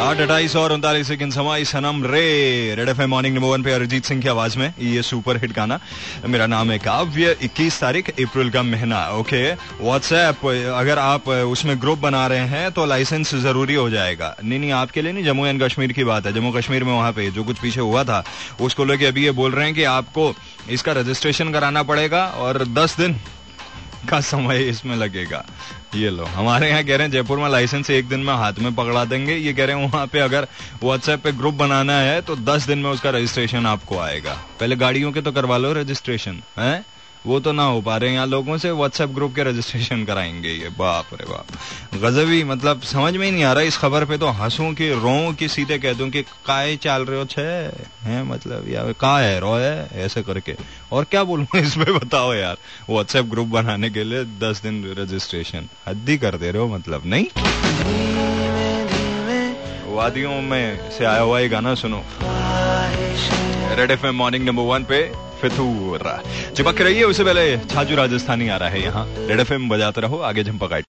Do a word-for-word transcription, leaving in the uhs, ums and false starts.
आठ अट्ठाईस और उनतालीस सेकंड समय Sanam Re red F M morning number one पे अरिजीत सिंह की आवाज में ये सुपर हिट गाना। मेरा नाम है काव्य। इक्कीस तारीख अप्रैल का महीना। ओके, व्हाट्सएप अगर आप उसमें ग्रुप बना रहे हैं तो लाइसेंस जरूरी हो जाएगा। नहीं नहीं, आपके लिए नहीं, जम्मू एंड कश्मीर की बात है। जम्मू कश्मीर में वहां पे जो कुछ पीछे हुआ था उसको लेके अभी ये बोल रहे हैं कि आपको इसका रजिस्ट्रेशन कराना पड़ेगा और दस दिन का समय इसमें लगेगा। ये लो, हमारे यहाँ कह रहे हैं जयपुर में लाइसेंस एक दिन में हाथ में पकड़ा देंगे। ये कह रहे हैं वहां पे अगर व्हाट्सएप पे ग्रुप बनाना है तो दस दिन में उसका रजिस्ट्रेशन आपको आएगा। पहले गाड़ियों के तो करवा लो रजिस्ट्रेशन, है वो तो ना हो पा रहे हैं यहाँ लोगों से। व्हाट्सएप ग्रुप के रजिस्ट्रेशन कराएंगे ये, बाप रे बाप, गजबी। मतलब समझ में ही नहीं आ रहा इस खबर पे तो हंसूं कि रोऊं कि सीधे कह दूं कि काय चाल रहे हो छे हैं, मतलब या का है रो है ऐसे करके। और क्या बोलूं इस पे बताओ यार। व्हाट्सएप ग्रुप बनाने के लिए दस दिन रजिस्ट्रेशन, हद ही कर दे रहे हो मतलब। नहीं, वादियों में से आया हुआ ये गाना सुनो red F M morning number one पे। फितूर चिपक रही है। उससे पहले छाजू राजस्थानी आ रहा है यहाँ। रेड एफ एम बजाते रहो, आगे झंपक।